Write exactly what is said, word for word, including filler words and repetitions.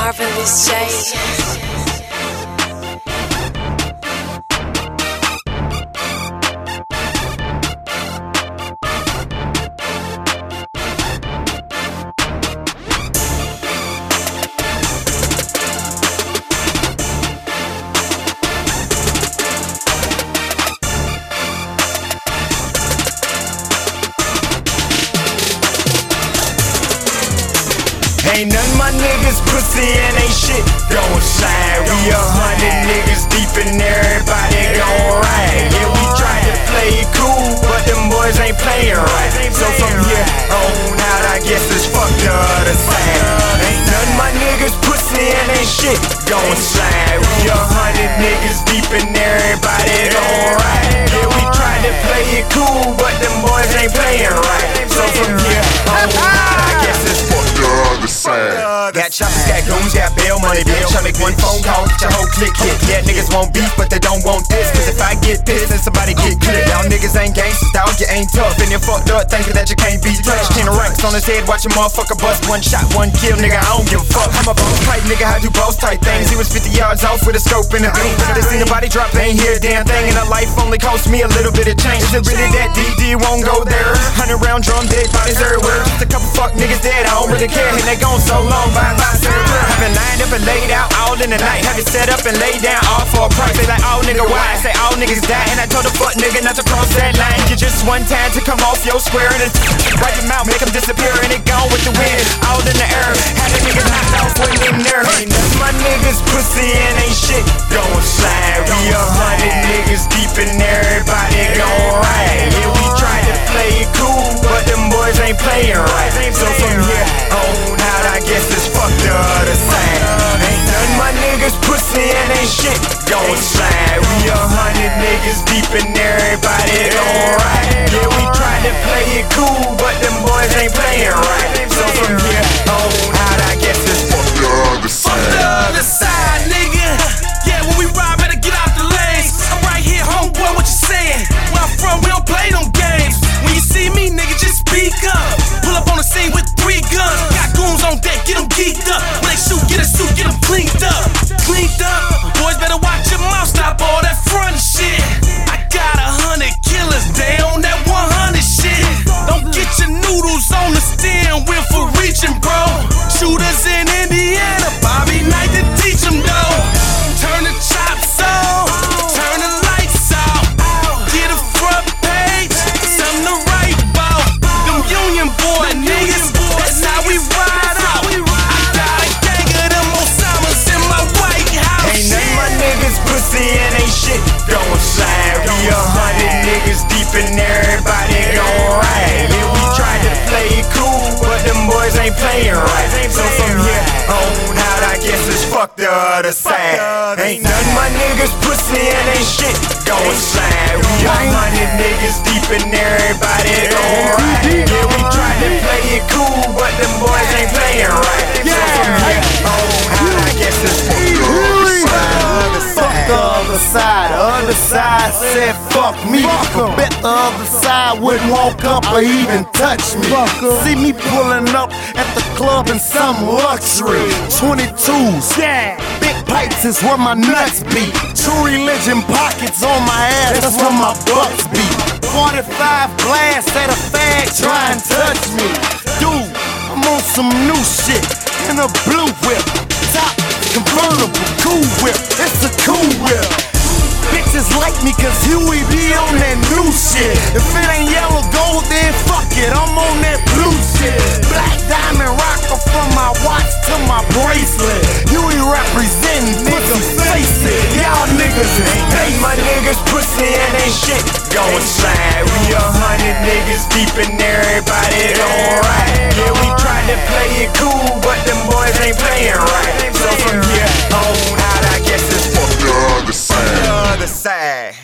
Marvelous J. Ain't none of my niggas pussy and ain't shit gon' slide. We a hundred niggas deep and everybody gon' ride. Yeah, we try to play it cool, but them boys ain't playing right. So from here on out, I guess it's fuck the other side. Ain't none of my niggas pussy and ain't shit gon' slide. We a hundred niggas deep and everybody gon' ride. Yeah, we try to play it cool, but them boys ain't playing right. So from here on out, I guess it's fuck the other side. Got choppers, got goons, got bail money, bitch. I make one phone call, get your whole clique hit. Yeah, niggas want beef, but they don't want this. Cause if I get pissed, then somebody get clipped. Y'all niggas ain't gangsters, dog, you ain't tough. And you fucked up thinking that you can't be touched. Ten racks on his head, watch a motherfucker bust. One shot, one kill, nigga, I don't give a fuck. I'm a boss type nigga, I do boss type things. He was fifty yards off with a scope in the beam. They seen the body drop, they ain't hear a damn thing. And a life only cost me a little bit of change. Is it really that D D won't go there? Hundred round drum, dead bodies everywhere. Just a couple fuck niggas dead, I don't really care. And they gone so long, bye bye. Have it lined up and laid out all in the night. Have it set up and laid down all for a price. They like, oh nigga, why? I say all niggas die. And I told the fuck nigga not to cross that line. You just one time to come off your square and it's wipe him out, make him disappear. And it gone with the wind, all in the air. Had the niggas knocked off, wasn't even there. Ain't none of my niggas pussy and ain't shit gon' slide. We a hundred niggas deep and everybody gon' ride. Yeah, we try to play it cool, but them boys ain't playing right. So from here on out, I guess it's fuck the other side. Ain't none of my niggas pussy and ain't shit gon' slide. We a hundred niggas deep and everybody gon' ride. Yeah, we try to play it cool, but them boys ain't playing right. So from here on out, I guess it's fuck the other side. Fuck the other side, nigga. Yeah, when we ride, better get out the lanes. I'm right here, homeboy, what you saying? Where I'm from, we don't play them games. When you see me, nigga, just speak up. Pull up on the scene with three guns. Got goons on deck, get them geeked up. When they shoot, get a suit, get them cleaned up. Cleaned up. Boys better watch your mouth, stop all that front shit. I got a hundred killers, they on that one hundred shit. Don't get your noodles on the steering wheel for reaching, bro. Shooters in Indiana, Bobby Knight to teach them though. Turn the chops on, turn the lights out. Get a front page, something to write about. Them Union boy niggas, that's how we ride out. I got a gang of them Osamas in my White House. Ain't none of my niggas pussy and ain't shit gon' slide. We a hundred niggas deep and everybody gon' ride. Yeah, we try to play it cool, but them boys ain't playing right. So from here on out, I guess it's fuck the other side. Ain't none of my niggas pussy and ain't shit gon' slide. We a hundred niggas deep and everybody gon' ride. Yeah, we try to play it cool, but them boys ain't playing right. So from here on out, I guess it's fuck the other side. Fuck the other side, the other side said fuck me. But bet the other side wouldn't walk up or even touch me. See me pulling up at the club in some luxury twenty-twos, yeah. Big pipes is where my nuts be. True religion pockets on my ass, that's where my bucks be. forty-five blast at a fag try and touch me. Dude, I'm on some new shit in a blue whip. Top convertible, cool whip, it's a cool whip. Bitches like me cause Huey be on that new shit. If it ain't yellow gold, then fuck it, I'm on that blue shit. Black diamond rocker from my watch to my bracelet. Huey representing, niggas face it. Y'all niggas ain't Ain't my niggas pussy and ain't shit gon' slide. We a hundred niggas deep and everybody gon' ride. Yeah, we try to play it cool, but them boys ain't playing right. So from here on out, I guess it's fuck the other side. The other side.